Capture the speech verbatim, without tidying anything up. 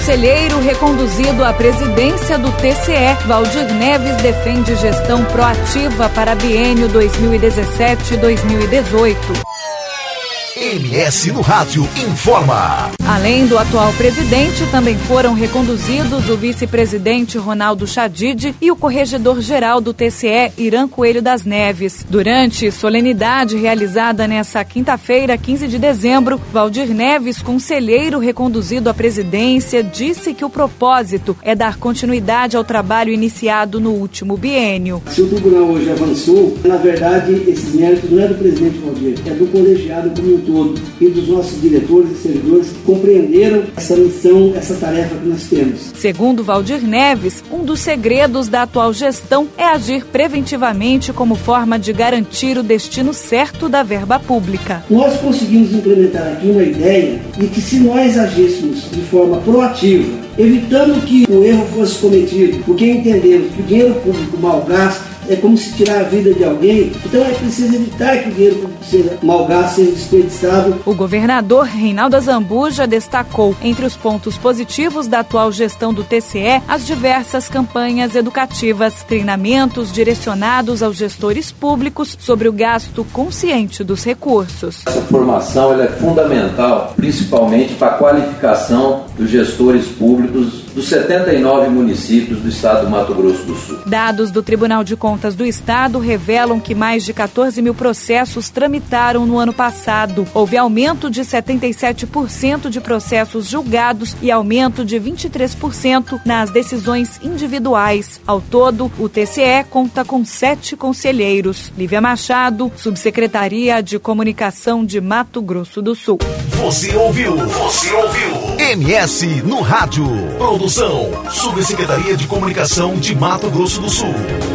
Conselheiro reconduzido à presidência do T C E, Valdir Neves defende gestão proativa para biênio dois mil e dezessete a dois mil e dezoito. M S no Rádio informa. Além do atual presidente, também foram reconduzidos o vice-presidente Ronaldo Chadid e o corregedor-geral do T C E, Irã Coelho das Neves. Durante solenidade realizada nesta quinta-feira, quinze de dezembro, Valdir Neves, conselheiro reconduzido à presidência, disse que o propósito é dar continuidade ao trabalho iniciado no último biênio. Se o tribunal hoje avançou, na verdade, esses méritos não é do presidente Valdir, é do colegiado como um todo e dos nossos diretores e servidores que compreenderam essa missão, essa tarefa que nós temos. Segundo Valdir Neves, um dos segredos da atual gestão é agir preventivamente como forma de garantir o destino certo da verba pública. Nós conseguimos implementar aqui uma ideia de que se nós agíssemos de forma proativa, evitando que o erro fosse cometido, porque entendemos que o dinheiro público mal gasto é como se tirar a vida de alguém, então é preciso evitar que o dinheiro público seja mal gasto, seja desperdiçado. O governador Reinaldo Azambuja destacou, entre os pontos positivos da atual gestão do T C E, as diversas campanhas educativas, treinamentos direcionados aos gestores públicos sobre o gasto consciente dos recursos. Essa formação ela é fundamental, principalmente para a qualificação dos gestores públicos dos setenta e nove municípios do estado do Mato Grosso do Sul. Dados do Tribunal de Contas do Estado revelam que mais de quatorze mil processos tramitaram no ano passado. Houve aumento de setenta e sete por cento de processos julgados e aumento de vinte e três por cento nas decisões individuais. Ao todo, o T C E conta com sete conselheiros. Lívia Machado, Subsecretaria de Comunicação de Mato Grosso do Sul. Você ouviu? Você ouviu? M S no Rádio. Produção, Subsecretaria de Comunicação de Mato Grosso do Sul.